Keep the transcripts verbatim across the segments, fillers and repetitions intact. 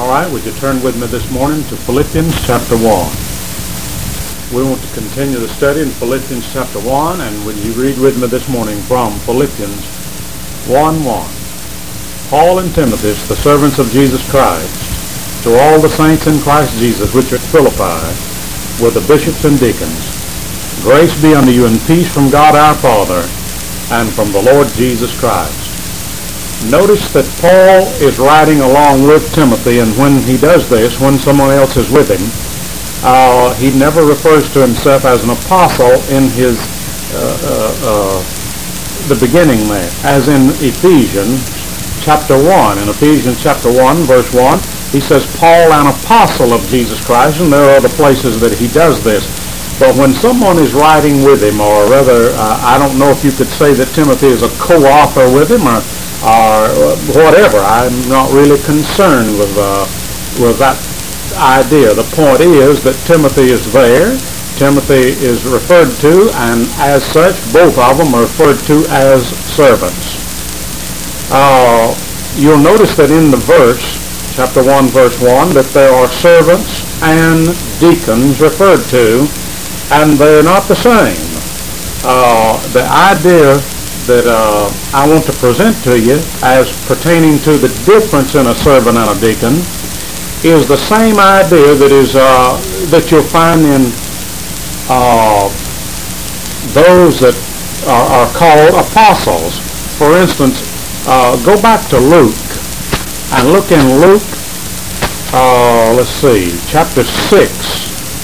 All right, would you turn with me this morning to Philippians chapter one. We want to continue the study in Philippians chapter one, and would you read with me this morning from Philippians one one. Paul and Timothy, the servants of Jesus Christ, to all the saints in Christ Jesus which are at Philippi, with the bishops and deacons, grace be unto you and peace from God our Father and from the Lord Jesus Christ. Notice that Paul is writing along with Timothy, and when he does this, when someone else is with him, uh, he never refers to himself as an apostle in his uh, uh, uh, the beginning there, as in Ephesians chapter one. In Ephesians chapter one, verse one, he says, Paul, an apostle of Jesus Christ, and there are other places that he does this. But when someone is writing with him, or rather, uh, I don't know if you could say that Timothy is a co-author with him, or or whatever. I'm not really concerned with uh, with that idea. The point is that Timothy is there. Timothy is referred to, and as such, both of them are referred to as servants. Uh, you'll notice that in the verse, chapter one, verse one, that there are servants and deacons referred to, and they're not the same. Uh, the idea that uh, I want to present to you as pertaining to the difference in a servant and a deacon is the same idea that is uh, that you'll find in uh, those that are, are called apostles. For instance, uh, go back to Luke and look in Luke, uh, let's see, chapter six.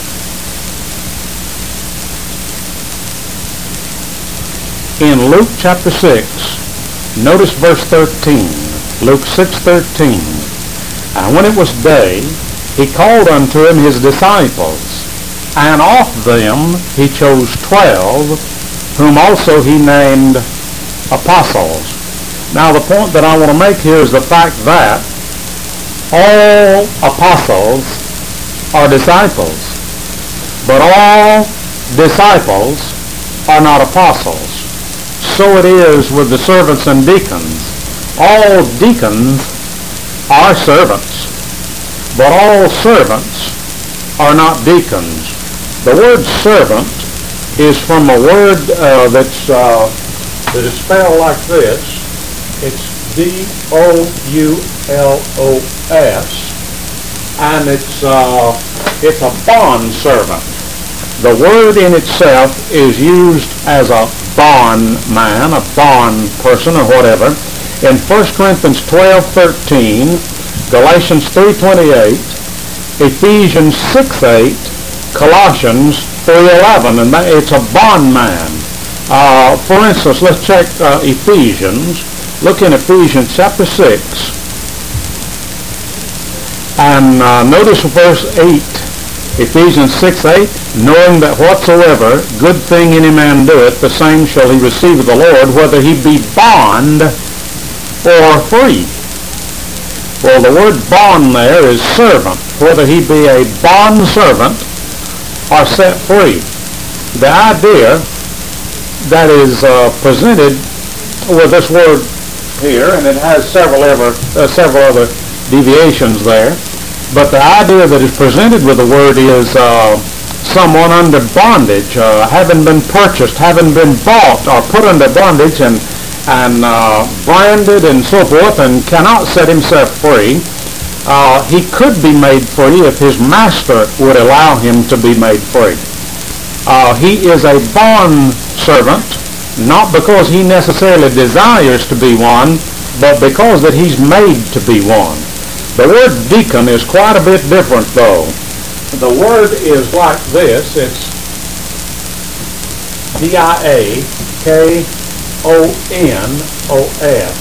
In Luke chapter six, notice verse thirteen. Luke six thirteen. And when it was day, he called unto him his disciples, and of them he chose twelve, whom also he named apostles. Now the point that I want to make here is the fact that all apostles are disciples, but all disciples are not apostles. So it is with the servants and deacons. All deacons are servants, but all servants are not deacons. The word servant is from a word uh, that's uh, that is spelled like this. It's D O U L O S, and it's uh, it's a bond servant. The word in itself is used as a bondman, a bond person, or whatever. In First Corinthians twelve thirteen, Galatians three twenty-eight, Ephesians six eight, Colossians three eleven, and that, it's a bondman. Uh, for instance, let's check uh, Ephesians. Look in Ephesians chapter six, and uh, notice verse eight. Ephesians six eight, knowing that whatsoever good thing any man doeth, the same shall he receive of the Lord, whether he be bond or free. Well, the word bond there is servant, whether he be a bond servant or set free. The idea that is uh, presented with this word here, and it has several other, uh, several other deviations there, but the idea that is presented with the word is uh, someone under bondage, uh, having been purchased, having been bought or put under bondage and, and uh, branded and so forth, and cannot set himself free. Uh, he could be made free if his master would allow him to be made free. Uh, he is a bond servant, not because he necessarily desires to be one, but because that he's made to be one. The word deacon is quite a bit different, though. The word is like this. It's D I A K O N O S.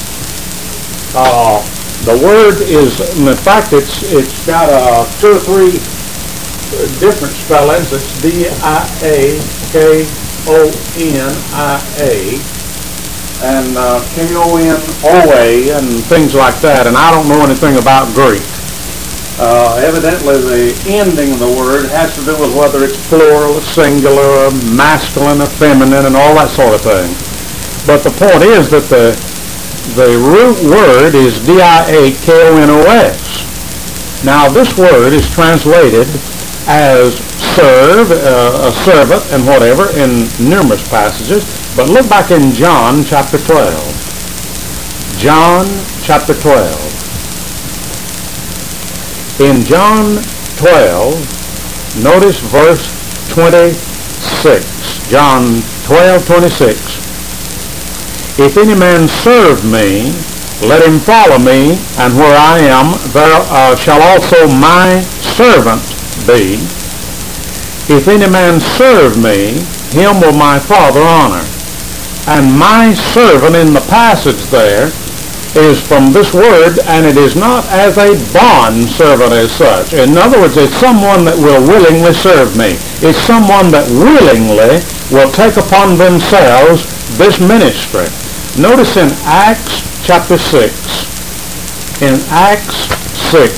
Uh, the word is, in fact, it's it's got uh, two or three different spellings. It's D I A K O N I A. and uh, K O N O A and things like that, and I don't know anything about Greek. Uh, evidently the ending of the word has to do with whether it's plural, singular, masculine, or feminine, and all that sort of thing. But the point is that the the root word is D I A K O N O S. Now this word is translated as serve, uh, a servant, and whatever in numerous passages. But look back in John chapter twelve. John chapter twelve. In John twelve, notice verse twenty-six. John twelve, twenty-six. If any man serve me, let him follow me, and where I am, there uh, shall also my servant be. If any man serve me, him will my Father honor. And my servant in the passage there is from this word, and it is not as a bond servant as such. In other words, it's someone that will willingly serve me. It's someone that willingly will take upon themselves this ministry. Notice in Acts chapter six, in Acts six,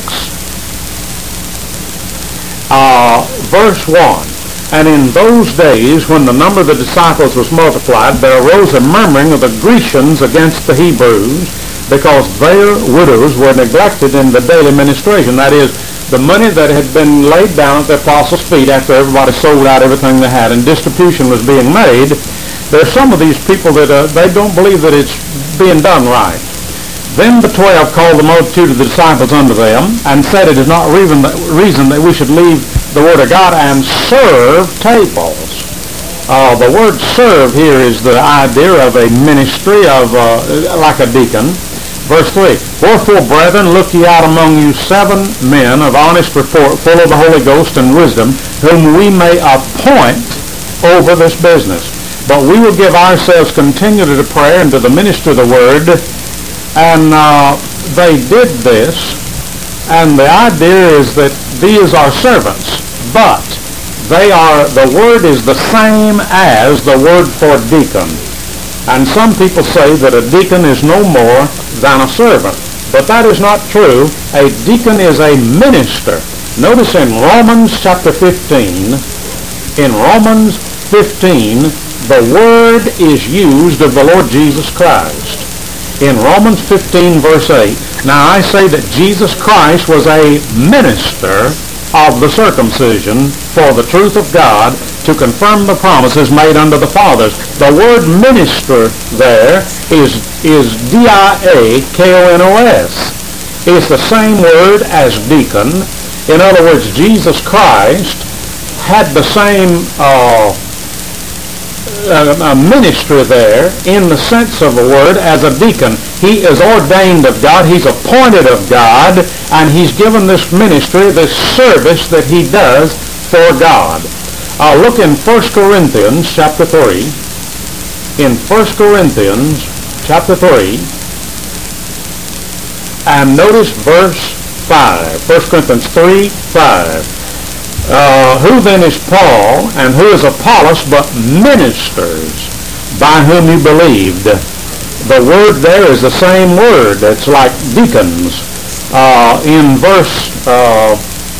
uh, verse one, and in those days when the number of the disciples was multiplied, there arose a murmuring of the Grecians against the Hebrews, because their widows were neglected in the daily ministration. That is, the money that had been laid down at the apostles' feet after everybody sold out everything they had and distribution was being made. There's some of these people that uh, they don't believe that it's being done right. Then the twelve called the multitude of the disciples unto them, and said, it is not reason that, reason that we should leave the word of God and serve tables. Uh, the word serve here is the idea of a ministry of uh, like a deacon. Verse three, wherefore, brethren, look ye out among you seven men of honest report, full of the Holy Ghost and wisdom, whom we may appoint over this business. But we will give ourselves continually to prayer and to the ministry of the word. And uh, they did this, and the idea is that these are servants, but they are, the word is the same as the word for deacon. And some people say that a deacon is no more than a servant. But that is not true. A deacon is a minister. Notice in Romans chapter fifteen, in Romans fifteen, the word is used of the Lord Jesus Christ. In Romans fifteen, verse eight, now I say that Jesus Christ was a minister of the circumcision for the truth of God, to confirm the promises made unto the fathers. The word minister there is, is D I A K O N O S. It's the same word as deacon. In other words, Jesus Christ had the same uh, uh, ministry there in the sense of the word as a deacon. He is ordained of God, he's appointed of God, and he's given this ministry, this service that he does for God. Uh, look in First Corinthians chapter three. In First Corinthians chapter three, and notice verse five. First Corinthians three, five. Uh, who then is Paul, and who is Apollos, but ministers by whom you believed? The word there is the same word. It's like deacons. Uh, in verse, uh,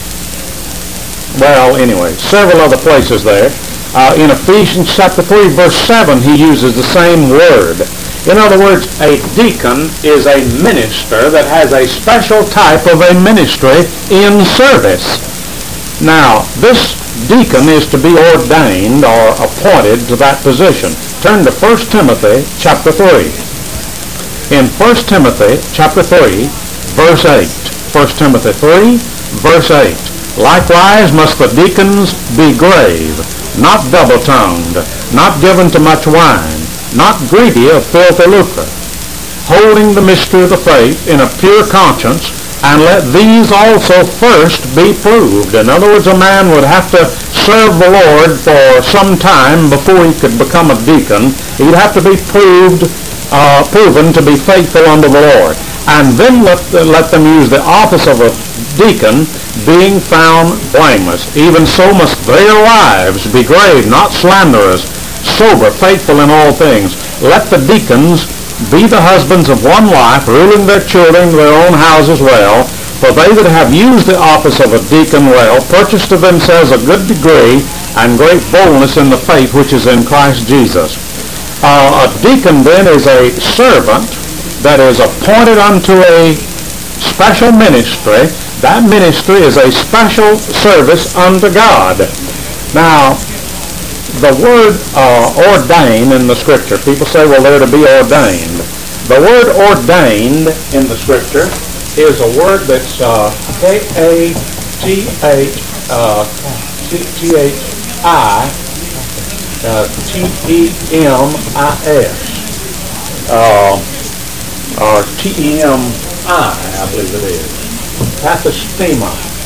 well, anyway, several other places there. Uh, in Ephesians chapter three, verse seven, he uses the same word. In other words, a deacon is a minister that has a special type of a ministry in service. Now, this deacon is to be ordained or appointed to that position. Turn to First Timothy chapter three. In First Timothy chapter three, verse eight. First Timothy three, verse eight. Likewise must the deacons be grave, not double-tongued, not given to much wine, not greedy of filthy lucre, holding the mystery of the faith in a pure conscience, and let these also first be proved. In other words, a man would have to serve the Lord for some time before he could become a deacon. He'd have to be proved, uh, proven to be faithful unto the Lord. And then let, let them use the office of a deacon, being found blameless. Even so must their wives be grave, not slanderous, sober, faithful in all things. Let the deacons be the husbands of one wife, ruling their children, their own houses well. For they that have used the office of a deacon well, purchase to themselves a good degree and great boldness in the faith which is in Christ Jesus. Uh, a deacon then is a servant that is appointed unto a special ministry That ministry is a special service unto God. Now, the word uh, ordain in the Scripture, people say, well, they're to be ordained. The word ordained in the Scripture is a word that's uh, K A T H T H I T E M I S uh, or T E M I, I believe it is. Pathistema.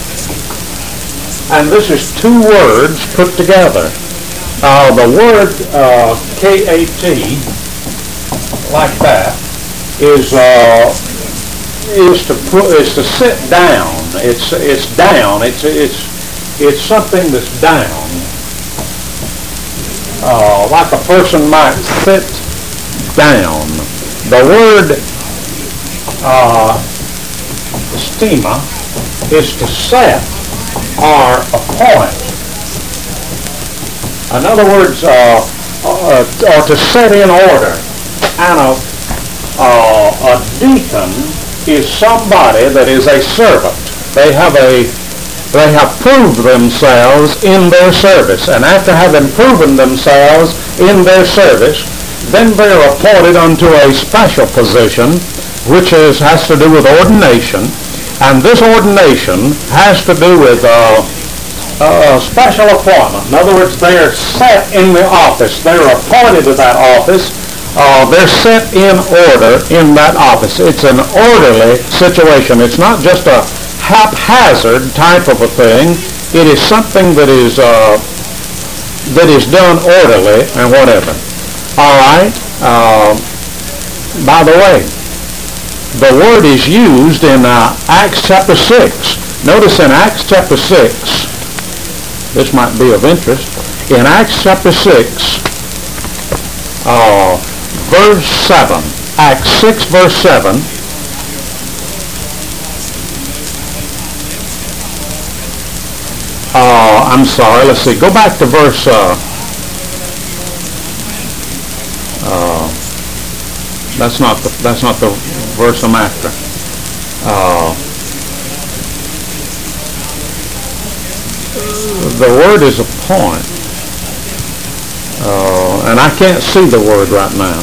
And this is two words put together. Uh, the word uh, K A T, like that, is uh, is to put is to sit down. It's it's down. It's it's it's something that's down. Uh, like a person might sit down. The word uh, stima is to set or appoint. In other words, uh, uh, or to set in order. And a, uh, a deacon is somebody that is a servant. They have a they have proved themselves in their service, and after having proven themselves in their service, then they are appointed unto a special position, which is has to do with ordination, and this ordination has to do with uh, a special appointment. In other words, they are set in the office. They are appointed to that office. Uh, they're set in order in that office. It's an orderly situation. It's not just a haphazard type of a thing. It is something that is uh, that is done orderly and whatever. All right. Uh, by the way, the word is used in uh, Acts chapter six. Notice in Acts chapter six, this might be of interest. In Acts chapter six, uh, verse seven, Acts six, verse seven, uh, I'm sorry, let's see, go back to verse, uh, uh, that's not the, that's not the verse I'm after. Uh, the word is appoint. Uh, and I can't see the word right now.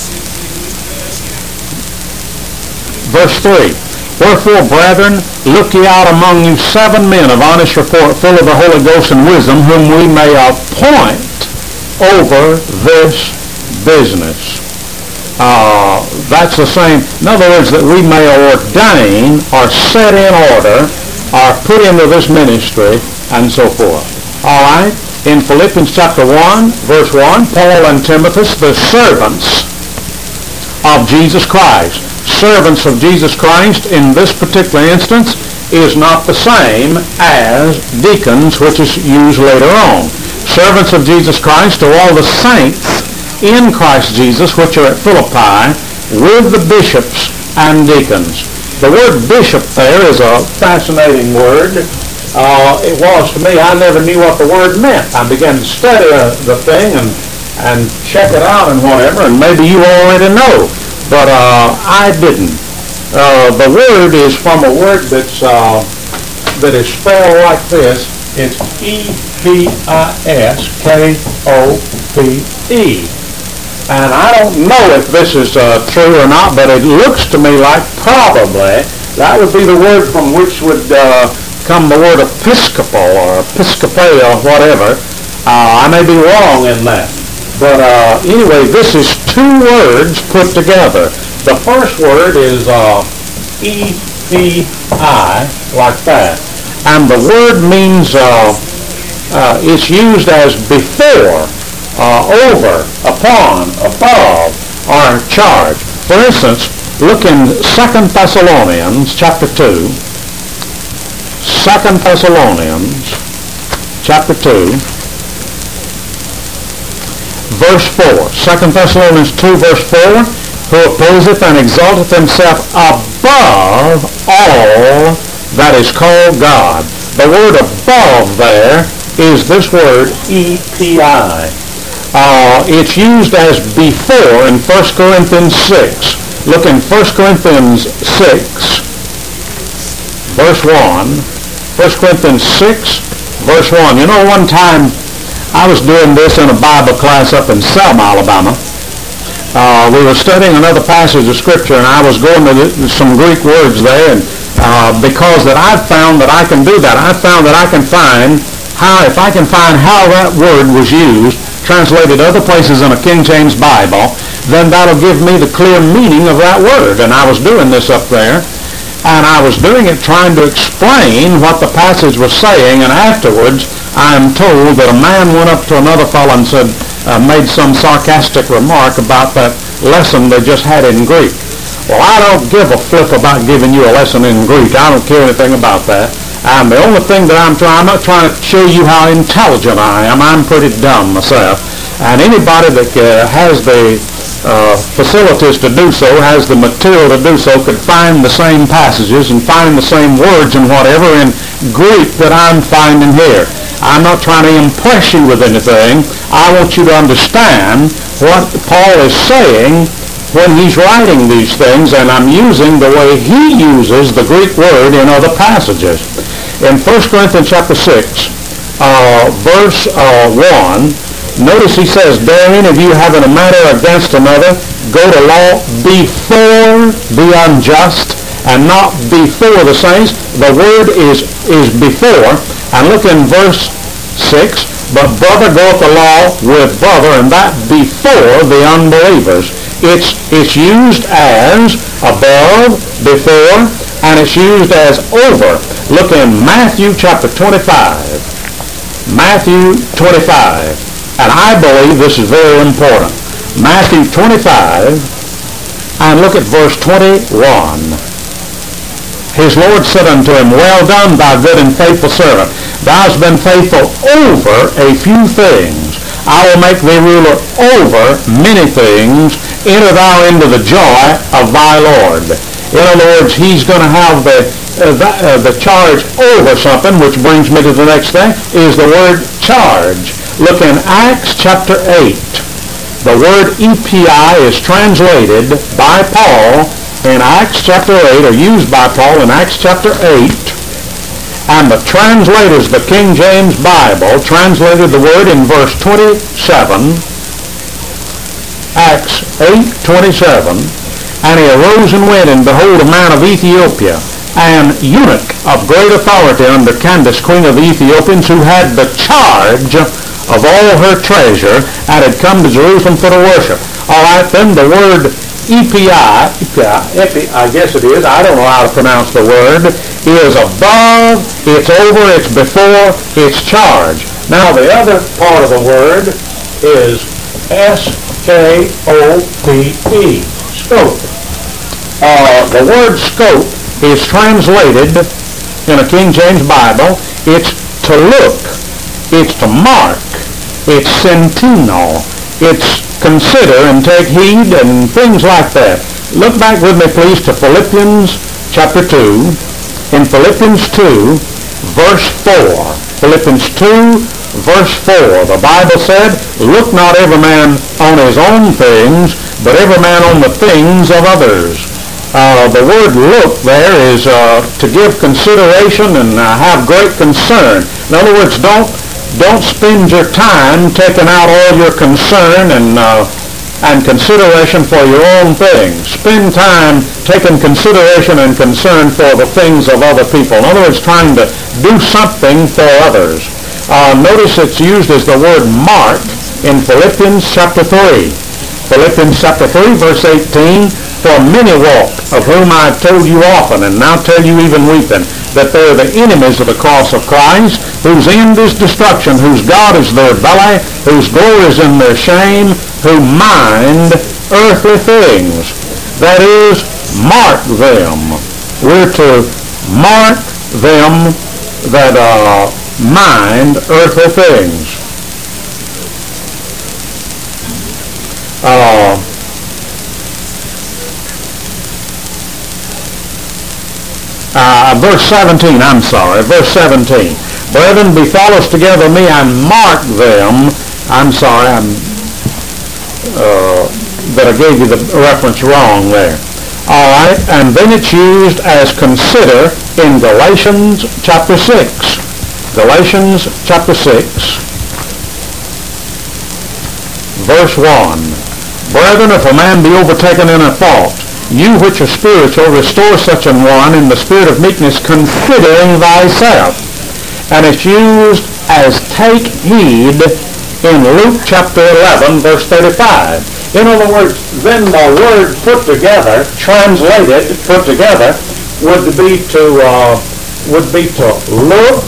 Verse three. Wherefore, brethren, look ye out among you seven men of honest report, full of the Holy Ghost and wisdom, whom we may appoint over this business. Uh, that's the same. In other words, that we may ordain or set in order or put into this ministry and so forth. All right? In Philippians chapter one, verse one, Paul and Timothy, the servants of Jesus Christ. Servants of Jesus Christ in this particular instance is not the same as deacons, which is used later on. Servants of Jesus Christ to all the saints in Christ Jesus, which are at Philippi, with the bishops and deacons. The word bishop there is a fascinating word. Uh, it was to me. I never knew what the word meant. I began to study uh, the thing and and check it out and whatever, and maybe you already know, but uh, I didn't. Uh, the word is from a word that's uh, that is spelled like this. It's E P I S K O P E. And I don't know if this is uh, true or not, but it looks to me like probably that would be the word from which would uh, come the word episcopal or episcopal or whatever. Uh, I may be wrong in that. But uh, anyway, this is two words put together. The first word is uh, E P I, like that. And the word means, uh, uh, it's used as before, uh, over, upon, above, or charge. For instance, look in Second Thessalonians chapter two. Second Thessalonians chapter two. Verse four. Second Thessalonians two, verse four. Who opposeth and exalteth himself above all that is called God. The word above there is this word E P I. Uh, it's used as before in First Corinthians six. Look in First Corinthians six, verse one. First Corinthians six, verse one. You know, one time I was doing this in a Bible class up in Selma, Alabama. Uh, we were studying another passage of Scripture, and I was going to the, some Greek words there, and uh, because that I've found that I can do that. I found that I can find how, if I can find how that word was used, translated other places in a King James Bible, then that'll give me the clear meaning of that word. And I was doing this up there, and I was doing it trying to explain what the passage was saying, and afterwards I'm told that a man went up to another fellow and said, uh, made some sarcastic remark about that lesson they just had in Greek. Well, I don't give a flip about giving you a lesson in Greek. I don't care anything about that. And the only thing that I'm trying, I'm not trying to show you how intelligent I am. I'm pretty dumb myself. And anybody that uh, has the uh, facilities to do so, has the material to do so, could find the same passages and find the same words and whatever in Greek that I'm finding here. I'm not trying to impress you with anything. I want you to understand what Paul is saying when he's writing these things, and I'm using the way he uses the Greek word in other passages. In First Corinthians chapter six, uh, verse uh, one, notice he says, "Dare any of you having a matter against another, go to law before the unjust, and not before the saints." The word is, is before. And look in verse six, "But brother goeth to law with brother, and that before the unbelievers." It's, it's used as above, before, and it's used as over. Look in Matthew chapter twenty-five. Matthew twenty-five. And I believe this is very important. Matthew twenty-five, and look at verse twenty-one. His Lord said unto him, "Well done, thy good and faithful servant. Thou hast been faithful over a few things. I will make thee ruler over many things. Enter thou into the joy of thy Lord." In other words, he's going to have the, uh, the, uh, the charge over something, which brings me to the next thing, is the word charge. Look in Acts chapter eight. The word E P I is translated by Paul in Acts chapter eight, or used by Paul in Acts chapter eight. And the translators, the King James Bible, translated the word in verse twenty-seven, Acts eight twenty-seven, "And he arose and went, and behold, a man of Ethiopia, an eunuch of great authority under Candace, queen of the Ethiopians, who had the charge of all her treasure, and had come to Jerusalem for to worship." All right, then the word E P I, E P I, epi, I guess it is, I don't know how to pronounce the word, is above, it's over, it's before, it's charge. Now the other part of the word is S K O P E, scope. Uh, the word scope is translated in a King James Bible, it's to look, it's to mark, it's sentinel, it's consider and take heed and things like that. Look back with me, please, to Philippians chapter two. In Philippians two, verse four. Philippians two, verse four. The Bible said, "Look not every man on his own things, but every man on the things of others." Uh, the word look there is uh, to give consideration and uh, have great concern. In other words, don't don't spend your time taking out all your concern and uh, and consideration for your own things. Spend time taking consideration and concern for the things of other people. In other words, trying to do something for others. Uh, notice it's used as the word mark in Philippians chapter three. Philippians chapter three, verse eighteen, "For many walk, of whom I have told you often, and now tell you even weeping, that they are the enemies of the cross of Christ, whose end is destruction, whose God is their belly, whose glory is in their shame, who mind earthly things." That is, mark them. We're to mark them that uh, mind earthly things. Uh, uh, verse seventeen, I'm sorry, verse seventeen. "Brethren, be fellows together with me, and mark them." I'm sorry, I'm, uh, that I gave you the reference wrong there. All right, and then it's used as consider in Galatians chapter six. Galatians chapter six, verse one. Brethren, if a man be overtaken in a fault, you which are spiritual, restore such an one in the spirit of meekness, considering thyself. And it's used as take heed in Luke chapter eleven, verse thirty-five. In other words, then the word put together, translated, put together, would be to uh, would be to look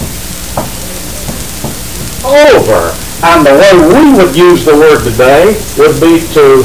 over. And the way we would use the word today would be to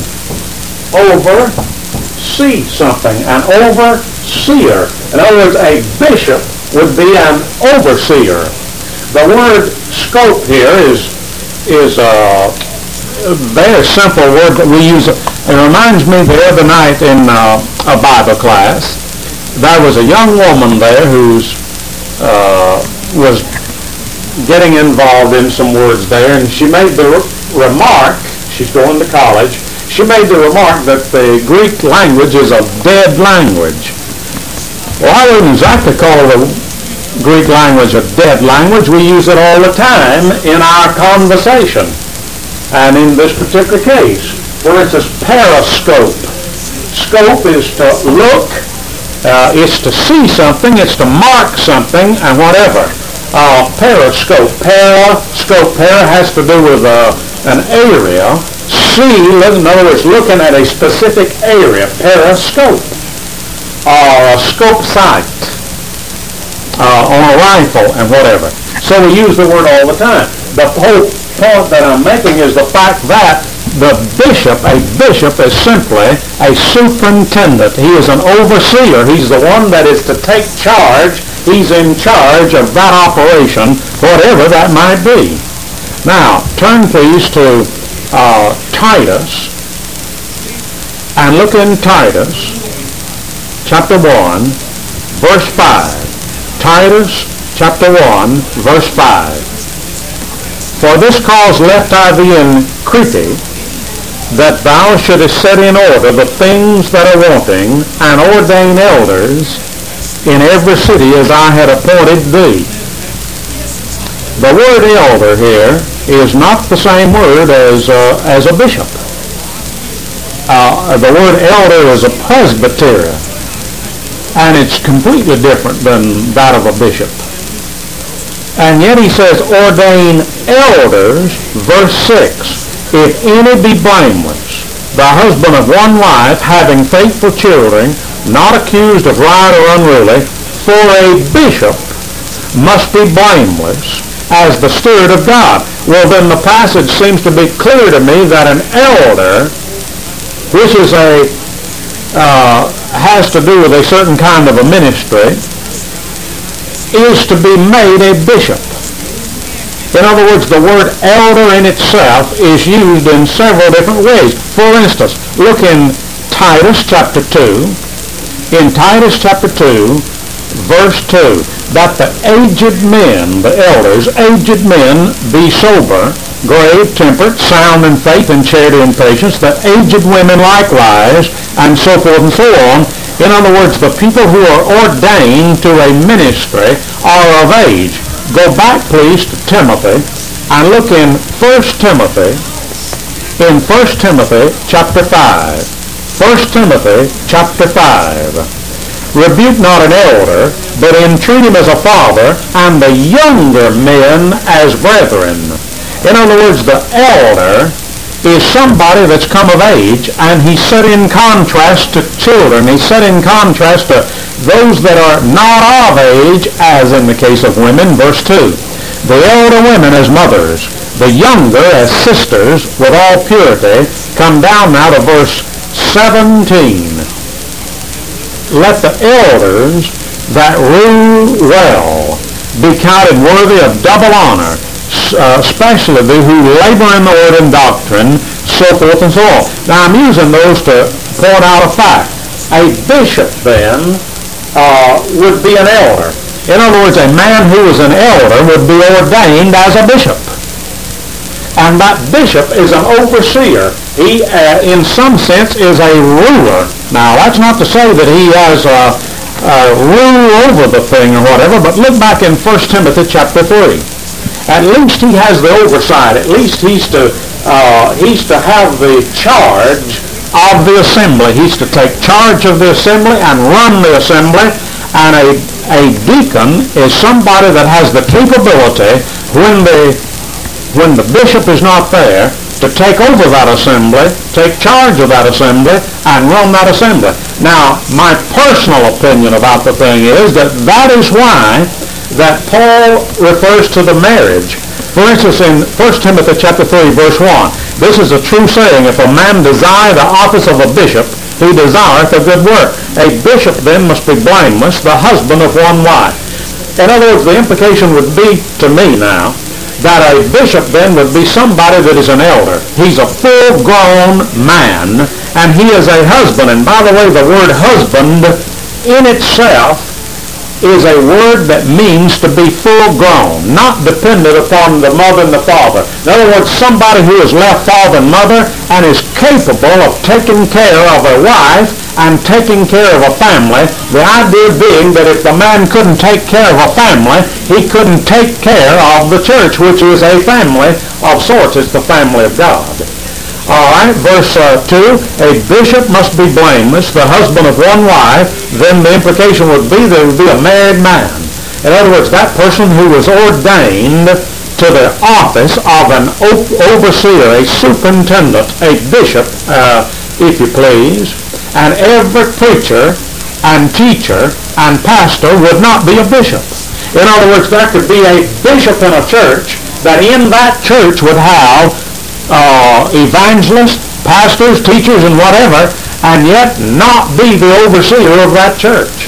oversee something, an overseer. In other words, a bishop would be an overseer. The word scope here is is a very simple word that we use. It reminds me the other night in uh, a Bible class, there was a young woman there who uh, was getting involved in some words there, and she made the re- remark, she's going to college, she made the remark that the Greek language is a dead language. Well, I wouldn't exactly call the Greek language a dead language. We use it all the time in our conversation. And in this particular case, for instance, periscope. Scope is to look, uh, it's to see something, it's to mark something, and whatever. Uh, periscope. Periscope. Para has to do with uh, an area. See, in other words, looking at a specific area. Periscope. Or a scope sight uh, on a rifle and whatever. So we use the word all the time. The whole point that I'm making is the fact that the bishop, a bishop is simply a superintendent. He is an overseer. He's the one that is to take charge. He's in charge of that operation, whatever that might be. Now, turn please to uh, Titus, and look in Titus, chapter one, verse five. Titus, chapter one, verse five. For this cause left I thee in Crete, that thou shouldest set in order the things that are wanting, and ordain elders in every city as I had appointed thee. The word elder here is not the same word as, uh, as a bishop. Uh, the word elder is a presbyter, and it's completely different than that of a bishop. And yet he says, ordain elders, verse six, if any be blameless, the husband of one wife, having faithful children, not accused of riot or unruly, for a bishop must be blameless as the steward of God. Well, then the passage seems to be clear to me that an elder, which is a uh, has to do with a certain kind of a ministry, is to be made a bishop. In other words, the word elder in itself is used in several different ways. For instance, look in Titus chapter two. In Titus chapter two, verse two, that the aged men, the elders, aged men, be sober, grave, temperate, sound in faith and charity and patience, that aged women likewise, and so forth and so on. In other words, the people who are ordained to a ministry are of age. Go back, please, to Timothy, and look in First Timothy, in First Timothy chapter five. First Timothy chapter five. Rebuke not an elder, but entreat him as a father, and the younger men as brethren. In other words, the elder is somebody that's come of age, and he's set in contrast to children. He's set in contrast to those that are not of age, as in the case of women, verse two. The elder women as mothers, the younger as sisters, with all purity. Come down now to verse seventeen. Let the elders that rule well be counted worthy of double honor, uh, especially they who labor in the word and doctrine, so forth and so on. Now I'm using those to point out a fact. A bishop then uh, would be an elder. In other words, a man who is an elder would be ordained as a bishop. And that bishop is an overseer. He, uh, in some sense, is a ruler. Now, that's not to say that he has a, a rule over the thing or whatever, but look back in First Timothy chapter three. At least he has the oversight. At least he's to, uh, he's to have the charge of the assembly. He's to take charge of the assembly and run the assembly. And a, a deacon is somebody that has the capability when the when the bishop is not there to take over that assembly, take charge of that assembly, and run that assembly. Now, my personal opinion about the thing is that that is why that Paul refers to the marriage. For instance, in First Timothy chapter three, verse one, this is a true saying, if a man desire the office of a bishop, he desireth a good work. A bishop then must be blameless, the husband of one wife. In other words, the implication would be to me now, that a bishop then would be somebody that is an elder. He's a full-grown man, and he is a husband. And by the way, the word husband in itself is a word that means to be full-grown, not dependent upon the mother and the father. In other words, somebody who has left father and mother and is capable of taking care of a wife and taking care of a family, the idea being that if the man couldn't take care of a family, he couldn't take care of the church, which is a family of sorts. It's the family of God. All right, verse uh, two, a bishop must be blameless, the husband of one wife. Then the implication would be there would be a married man. In other words, that person who was ordained to the office of an overseer, a superintendent, a bishop, uh, if you please. And every preacher and teacher and pastor would not be a bishop. In other words, there could be a bishop in a church that in that church would have uh, evangelists, pastors, teachers, and whatever, and yet not be the overseer of that church.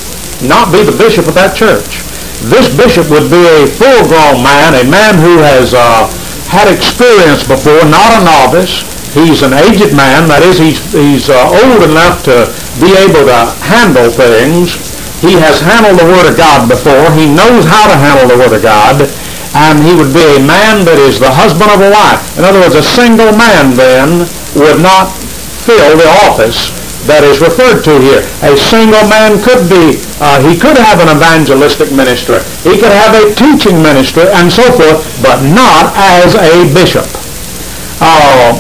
Not be the bishop of that church. This bishop would be a full-grown man, a man who has uh, had experience before, not a novice. He's an aged man. That is, he's, he's uh, old enough to be able to handle things. He has handled the Word of God before. He knows how to handle the Word of God. And he would be a man that is the husband of a wife. In other words, a single man then would not fill the office that is referred to here. A single man could be, uh, he could have an evangelistic ministry. He could have a teaching ministry and so forth, but not as a bishop. Uh,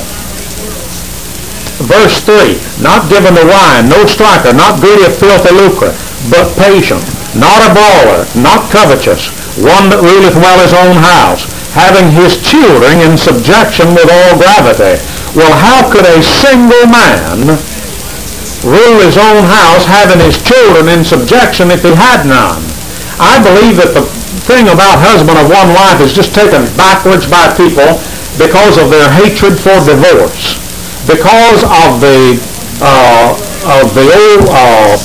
verse three, not given to wine, no striker, not greedy of filthy lucre, but patient, not a brawler, not covetous, one that ruleth well his own house, having his children in subjection with all gravity. Well, how could a single man rule his own house having his children in subjection if he had none? I believe that the thing about husband of one wife is just taken backwards by people because of their hatred for divorce, because of the uh, of the old uh,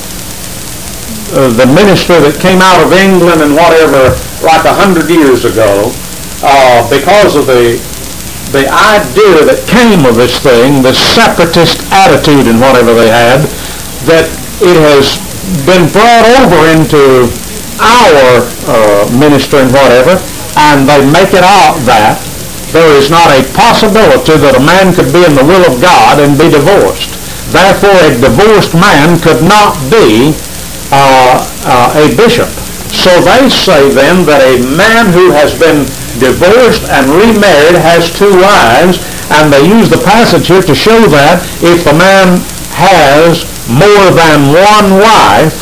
uh, the ministry that came out of England and whatever, like a hundred years ago, uh, because of the the idea that came of this thing, the separatist attitude and whatever they had, that it has been brought over into our uh, ministry and whatever, and they make it out that there is not a possibility that a man could be in the will of God and be divorced. Therefore, a divorced man could not be uh, uh, a bishop. So they say then that a man who has been divorced and remarried has two wives, and they use the passage here to show that if the man has more than one wife,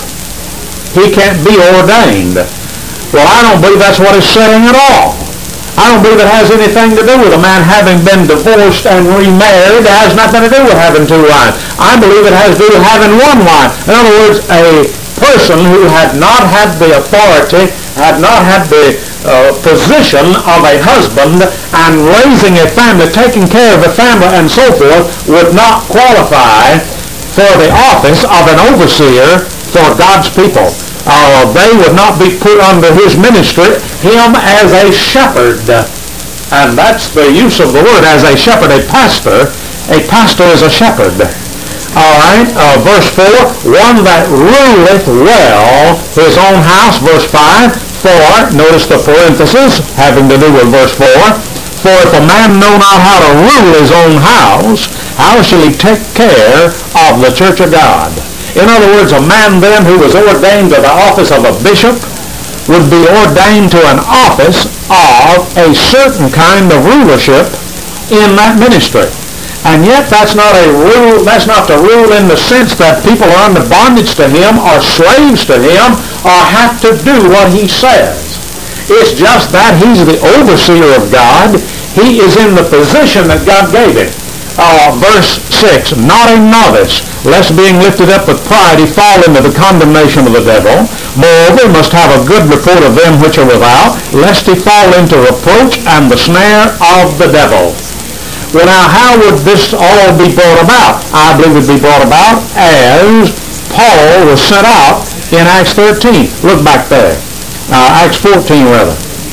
he can't be ordained. Well, I don't believe that's what it's saying at all. I don't believe it has anything to do with a man having been divorced and remarried. It has nothing to do with having two wives. I believe it has to do with having one wife. In other words, a person who had not had the authority, had not had the uh, position of a husband and raising a family, taking care of a family and so forth, would not qualify for the office of an overseer for God's people. Uh, they would not be put under his ministry, him as a shepherd. And that's the use of the word, as a shepherd, a pastor. A pastor is a shepherd. All right, uh, verse four, one that ruleth well his own house, verse five, for, notice the parenthesis having to do with verse four, For if a man know not how to rule his own house, how shall he take care of the church of God? In other words, a man then who was ordained to the office of a bishop would be ordained to an office of a certain kind of rulership in that ministry. And yet that's not a rule, that's not the rule in the sense that people are under bondage to him or slaves to him or have to do what he says. It's just that he's the overseer of God. He is in the position that God gave him. Uh, verse six, not a novice, lest being lifted up with pride he fall into the condemnation of the devil. Moreover, he must have a good report of them which are without, lest he fall into reproach and the snare of the devil. Well, now, how would this all be brought about? I believe it would be brought about as Paul was sent out in Acts thirteen. Look back there. Uh, Acts fourteen, rather.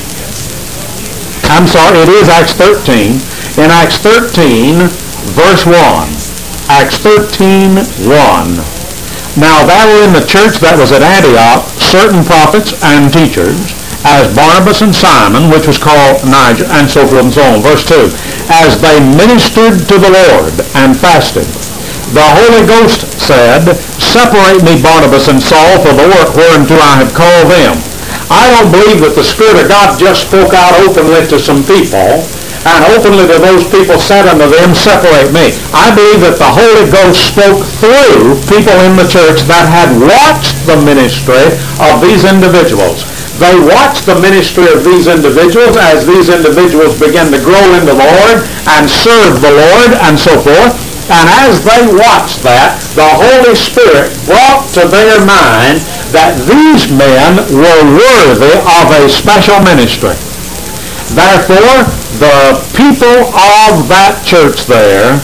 I'm sorry, it is Acts thirteen. In Acts thirteen, verse one. Acts thirteen, one. Now, there were in the church that was at Antioch certain prophets and teachers, as Barnabas and Simon, which was called Niger, and so forth and so on. Verse two. As they ministered to the Lord and fasted, the Holy Ghost said, separate me Barnabas and Saul for the work whereunto I have called them. I don't believe that the Spirit of God just spoke out openly to some people, and openly to those people said unto them, separate me. I believe that the Holy Ghost spoke through people in the church that had watched the ministry of these individuals. They watched the ministry of these individuals as these individuals began to grow into the Lord and serve the Lord and so forth. And as they watched that, the Holy Spirit brought to their mind that these men were worthy of a special ministry. Therefore, the people of that church there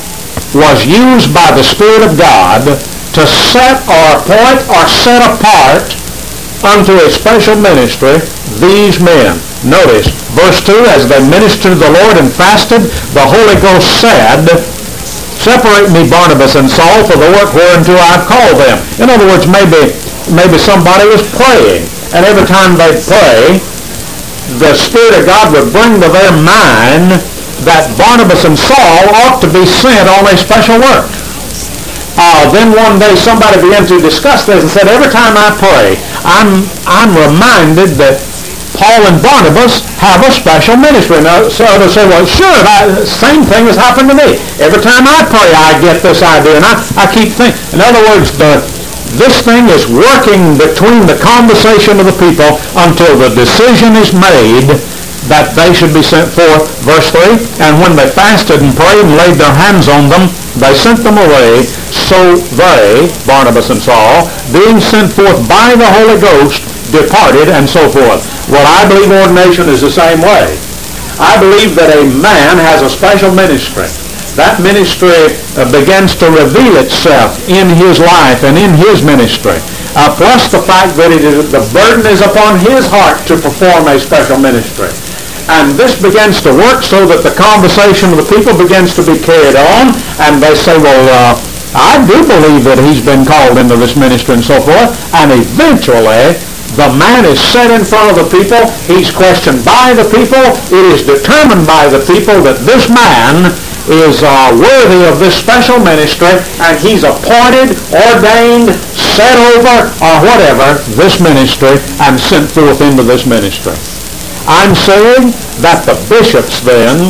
was used by the Spirit of God to set or appoint or set apart unto a special ministry these men. Notice, verse two, as they ministered to the Lord and fasted, the Holy Ghost said, separate me Barnabas and Saul for the work whereunto I have called them. In other words, maybe, maybe somebody was praying, and every time they pray, the Spirit of God would bring to their mind that Barnabas and Saul ought to be sent on a special work. Uh, then one day somebody began to discuss this and said, every time I pray, I'm, I'm reminded that Paul and Barnabas have a special ministry. Now, so they say, well, sure, the same thing has happened to me. Every time I pray, I get this idea, and I, I keep thinking. In other words, the, this thing is working between the conversation of the people until the decision is made that they should be sent forth. Verse three, and when they fasted and prayed and laid their hands on them, they sent them away. So they, Barnabas and Saul, being sent forth by the Holy Ghost, departed, and so forth. Well, I believe ordination is the same way. I believe that a man has a special ministry. That ministry uh, begins to reveal itself in his life and in his ministry. Uh, plus the fact that it is, the burden is upon his heart to perform a special ministry. And this begins to work so that the conversation of the people begins to be carried on, and they say, well, uh, I do believe that he's been called into this ministry and so forth, and eventually the man is set in front of the people, he's questioned by the people, it is determined by the people that this man is uh, worthy of this special ministry, and he's appointed, ordained, set over, or whatever, this ministry, and sent forth into this ministry. I'm saying that the bishops then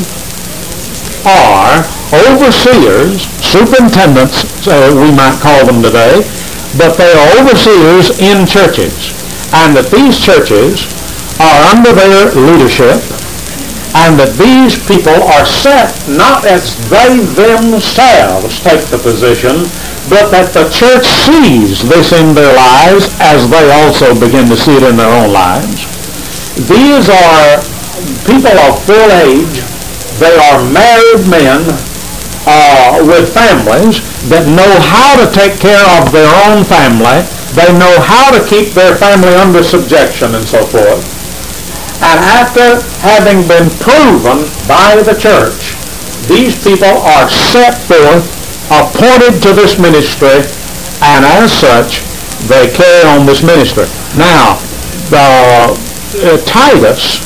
are overseers, superintendents, uh, we might call them today, but they are overseers in churches, and that these churches are under their leadership, and that these people are set not as they themselves take the position, but that the church sees this in their lives as they also begin to see it in their own lives. These are people of full age. They are married men uh, with families that know how to take care of their own family. They know how to keep their family under subjection and so forth. And after having been proven by the church, these people are set forth, appointed to this ministry, and as such, they carry on this ministry. Now, the, uh, Titus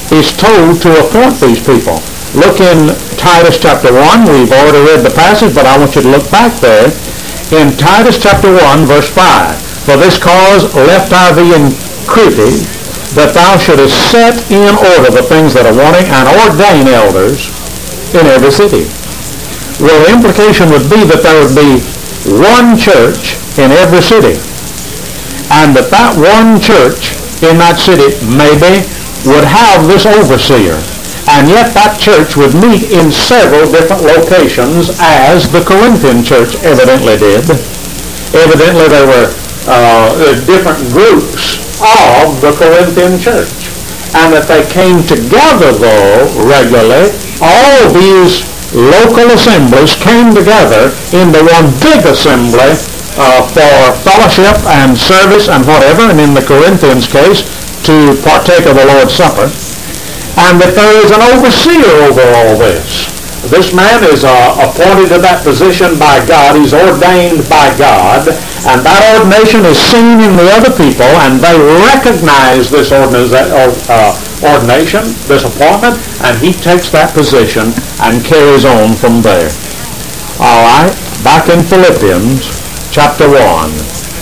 is told to appoint these people. Look in Titus chapter one. We've already read the passage, but I want you to look back there. In Titus chapter one, verse five, "For this cause left I thee in Crete, that thou shouldest set in order the things that are wanting, and ordain elders in every city." Well, the implication would be that there would be one church in every city, and that that one church in that city maybe would have this overseer, and yet that church would meet in several different locations, as the Corinthian church evidently did. Evidently there were uh, different groups of the Corinthian church, and that they came together, though, regularly. All these local assemblies came together into one big assembly uh, for fellowship and service and whatever, and in the Corinthians' case, to partake of the Lord's Supper, and that there is an overseer over all this. This man is uh, appointed to that position by God. He's ordained by God, and that ordination is seen in the other people, and they recognize this ordination, uh, ordination, this appointment, and he takes that position and carries on from there. All right, back in Philippians chapter one.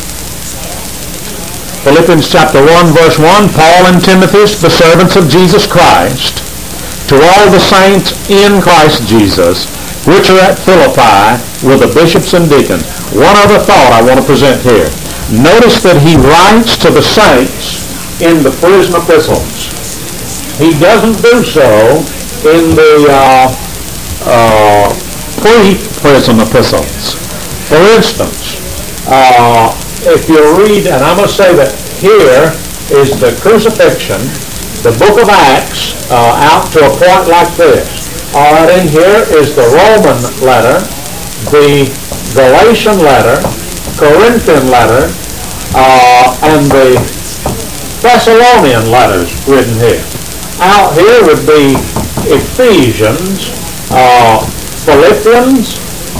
Philippians chapter one, verse one, "Paul and Timothy, the servants of Jesus Christ, to all the saints in Christ Jesus, which are at Philippi, with the bishops and deacons." One other thought I want to present here. Notice that he writes to the saints in the prison epistles. He doesn't do so in the uh, uh, pre-prison epistles. For instance, uh, if you read, and I must say that here is the crucifixion, the book of Acts, uh, out to a point like this. All right, in here is the Roman letter, the Galatian letter, Corinthian letter, uh, and the Thessalonian letters written here. Out here would be Ephesians, uh, Philippians,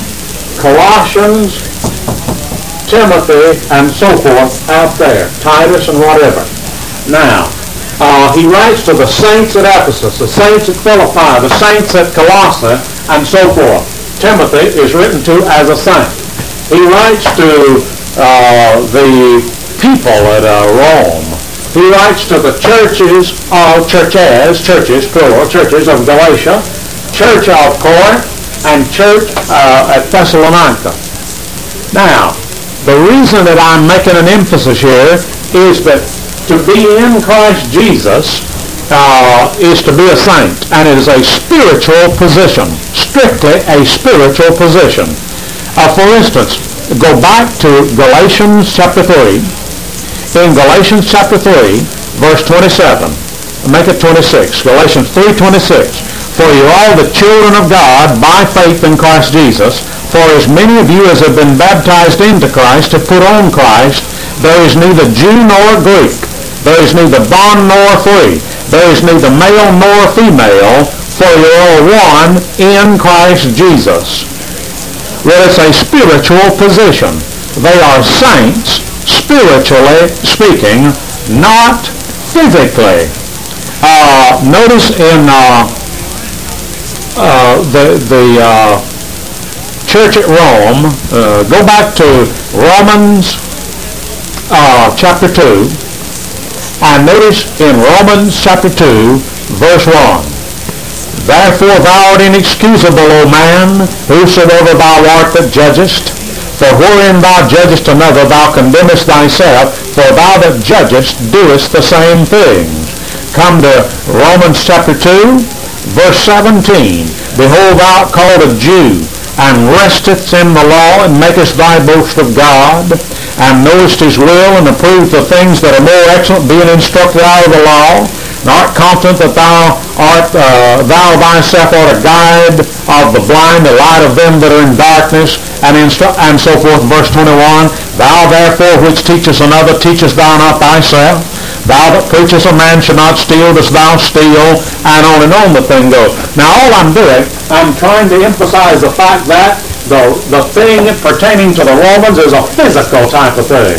Colossians, Timothy, and so forth out there, Titus and whatever. Now, Uh, he writes to the saints at Ephesus, the saints at Philippi, the saints at Colossae, and so forth. Timothy is written to as a saint. He writes to uh, the people at uh, Rome. He writes to the churches of churches, churches, plural, churches of Galatia, church of Corinth, and church uh, at Thessalonica. Now, the reason that I'm making an emphasis here is that to be in Christ Jesus uh, is to be a saint, and it is a spiritual position, strictly a spiritual position. Uh, for instance, go back to Galatians chapter three. In Galatians chapter three, verse twenty-seven, make it twenty-six, Galatians three twenty-six, "For you are all the children of God by faith in Christ Jesus, for as many of you as have been baptized into Christ have put on Christ. There is neither Jew nor Greek, there is neither bond nor free, there is neither male nor female, for you are all one in Christ Jesus." Well, it's a spiritual position. They are saints, spiritually speaking, not physically. Uh, notice in uh, uh, the, the uh, church at Rome, uh, go back to Romans uh, chapter two, and notice in Romans chapter two, verse one, "Therefore thou art inexcusable, O man, whosoever thou art that judgest. For wherein thou judgest another, thou condemnest thyself, for thou that judgest doest the same things." Come to Romans chapter two, verse seventeen, "Behold, thou art called a Jew, and restest in the law, and makest thy boast of God, and knowest his will, and approvest the things that are more excellent, being instructed out of the law, and art confident that thou art uh, thou thyself art a guide of the blind, the light of them that are in darkness, and instru- and so forth." Verse twenty-one, "Thou therefore which teachest another, teachest thou not thyself? Thou that preachest a man should not steal, dost thou steal?" And on and on the thing goes. Now all I'm doing, I'm trying to emphasize the fact that the, the thing pertaining to the Romans is a physical type of thing.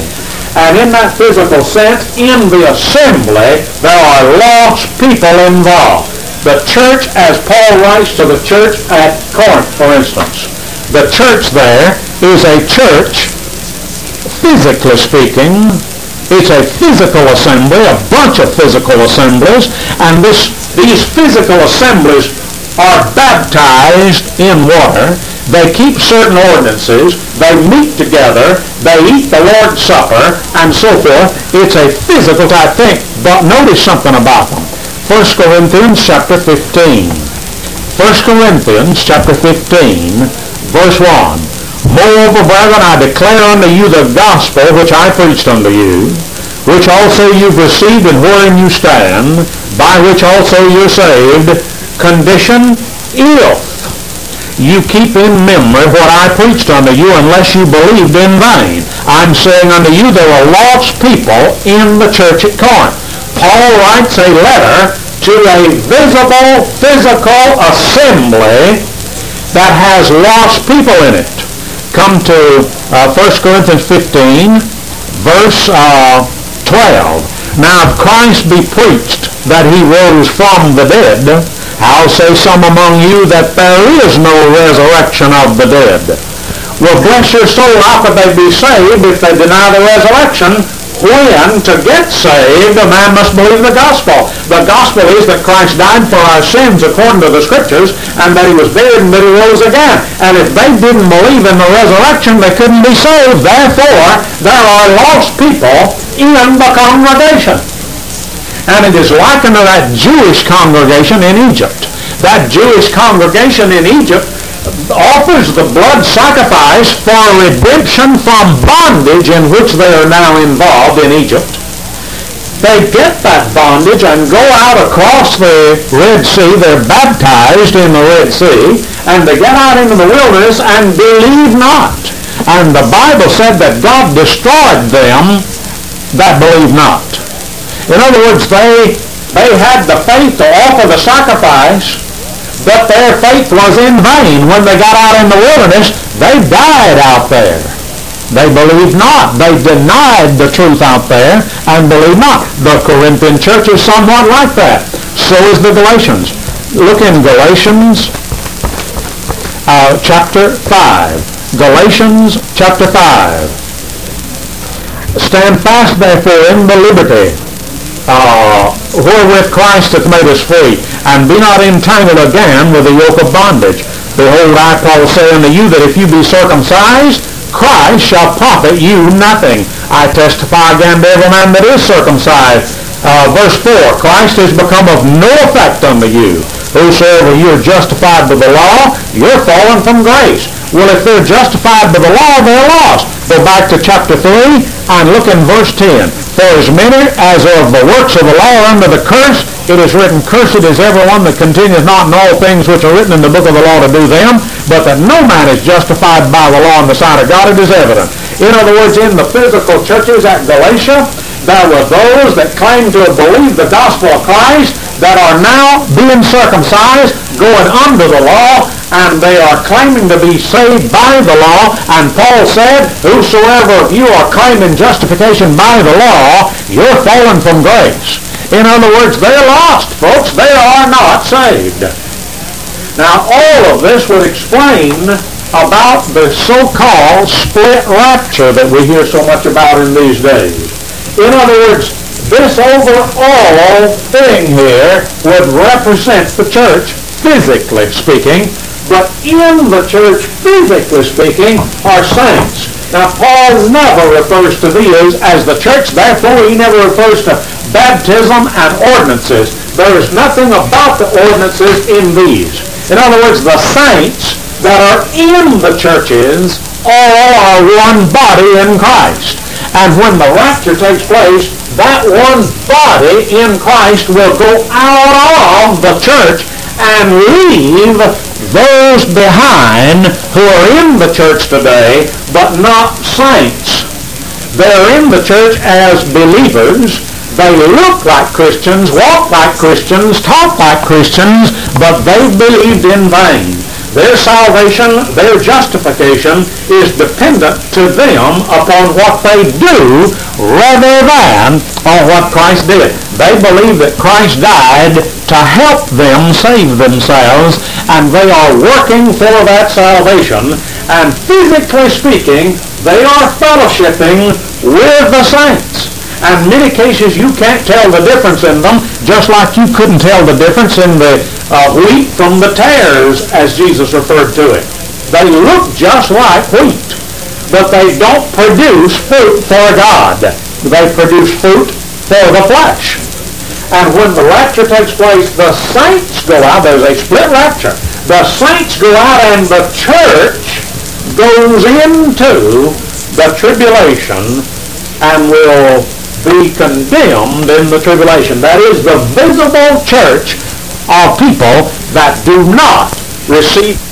And in that physical sense, in the assembly, there are lost people involved. The church, as Paul writes to the church at Corinth, for instance, the church there is a church, physically speaking. It's a physical assembly, a bunch of physical assemblies, and this, these physical assemblies are baptized in water. They keep certain ordinances. They meet together. They eat the Lord's Supper, and so forth. It's a physical type thing. But notice something about them. First Corinthians chapter fifteen. First Corinthians chapter fifteen, verse one. Moreover, brethren, I declare unto you the gospel which I preached unto you, which also you've received and wherein you stand, by which also you're saved. Condition, if you keep in memory what I preached unto you, unless you believed in vain. I'm saying unto you there were lost people in the church at Corinth. Paul writes a letter to a visible, physical assembly that has lost people in it. Come to uh, First Corinthians fifteen, verse uh, twelve. Now if Christ be preached that he rose from the dead, I'll say some among you that there is no resurrection of the dead. Well, bless your soul, how could they be saved if they deny the resurrection? When, to get saved, a man must believe the gospel. The gospel is that Christ died for our sins according to the Scriptures, and that he was buried and that he rose again. And if they didn't believe in the resurrection, they couldn't be saved. Therefore, there are lost people in the congregation. And it is likened to that Jewish congregation in Egypt. That Jewish congregation in Egypt offers the blood sacrifice for redemption from bondage in which they are now involved in Egypt. They get that bondage and go out across the Red Sea. They're baptized in the Red Sea, and they get out into the wilderness and believe not. And the Bible said that God destroyed them that believe not. In other words, they, they had the faith to offer the sacrifice, but their faith was in vain. When they got out in the wilderness, they died out there. They believed not. They denied the truth out there and believed not. The Corinthian church is somewhat like that. So is the Galatians. Look in Galatians uh, chapter five. Galatians chapter five. Stand fast therefore in the liberty Uh, wherewith Christ hath made us free, and be not entangled again with the yoke of bondage. Behold, I, Paul, say unto you that if you be circumcised, Christ shall profit you nothing. I testify again to every man that is circumcised. Uh, verse four, Christ is become of no effect unto you. Whosoever you are justified by the law, you're fallen from grace. Well, if they're justified by the law, they're lost. Go back to chapter three and look in verse ten. For as many as of the works of the law are under the curse, it is written, Cursed is everyone that continueth not in all things which are written in the book of the law to do them, but that no man is justified by the law in the sight of God, it is evident. In other words, in the physical churches at Galatia, there were those that claimed to have believed the gospel of Christ that are now being circumcised, going under the law, and they are claiming to be saved by the law. And Paul said, whosoever of you are claiming justification by the law, you're fallen from grace. In other words, they're lost, folks. They are not saved. Now, all of this would explain about the so-called split rapture that we hear so much about in these days. In other words, this overall thing here would represent the church, physically speaking, but in the church, physically speaking, are saints. Now, Paul never refers to these as the church, therefore he never refers to baptism and ordinances. There is nothing about the ordinances in these. In other words, the saints that are in the churches all are one body in Christ. And when the rapture takes place, that one body in Christ will go out of the church and leave those behind who are in the church today, but not saints. They're in the church as believers. They look like Christians, walk like Christians, talk like Christians, but they believed in vain. Their salvation, their justification is dependent to them upon what they do rather than on what Christ did. They believe that Christ died to help them save themselves, and they are working for that salvation. And physically speaking, they are fellowshipping with the saints. And in many cases you can't tell the difference in them, just like you couldn't tell the difference in the uh, wheat from the tares, as Jesus referred to it. They look just like wheat, but they don't produce fruit for God. They produce fruit for the flesh. And when the rapture takes place, the saints go out. There's a split rapture. The saints go out and the church goes into the tribulation and will be condemned in the tribulation. That is the visible church of people that do not receive